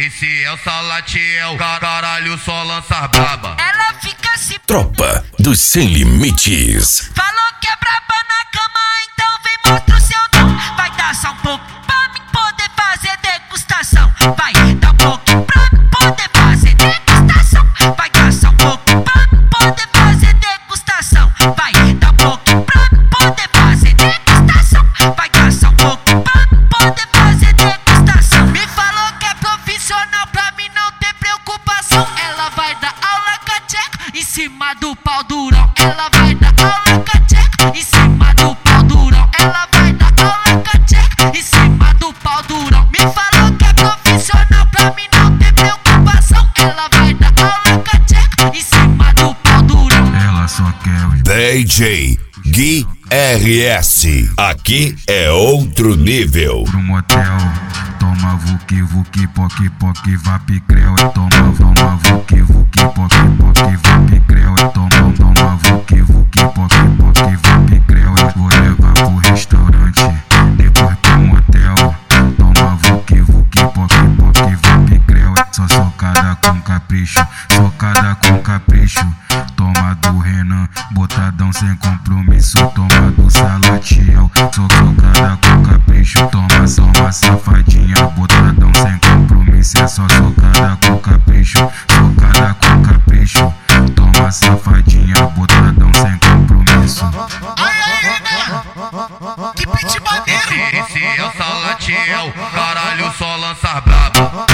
Esse é o Salatiel, caralho, só lança braba. Ela fica se... Tropa dos Sem Limites. Falou que é braba na cama, então vem mostra o seu dom. Vai dar só um pouco pra mim poder fazer degustação. Vai dar um pouco pra mim poder fazer degustação. Vai dar só um pouco pra mim poder fazer degustação. Vai dar um pouco pra mim poder fazer degustação. Vai dar só um pouco pra mim poder fazer degustação. Me falou que é profissional pra mim não ter preocupação. Ela vai dar aula com a tcheca em cima do pau durão. Ela vai dar aula com a tcheca em cima do pau durão. Ela vai dar aula com a tcheca em cima do pau durão. Me falou que é profissional pra mim não ter preocupação. Ela vai dar aula com a tcheca em cima do pau durão. Ela só quer os DJ Gui RS. Aqui é outro nível. pro motel. Toma vuki, vuki, poque, poque, vapicrel. Toma vuki, vuki, poque, poque, vapicrel. Toma vuki, vuki, poque, poque, vapicrel. Vou levar pro restaurante, depois pro motel. Toma vuki, vuki, poque, poque, vapicrel. Só socada com capricho, socada com capricho. Toma do Renan, botadão sem compromisso. Toma do Salatiel, socada com capricho. Toma safadinha, botadão sem compromisso. É só socada com capricho, socada com capricho. Toma safadinha, botadão sem compromisso. Ai, ai, né? Que beat maneiro! Esse é o Salatiel, caralho, só lança braba.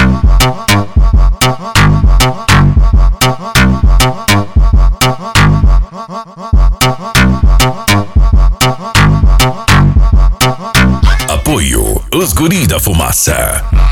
Apoio Os Guri da Fumaça.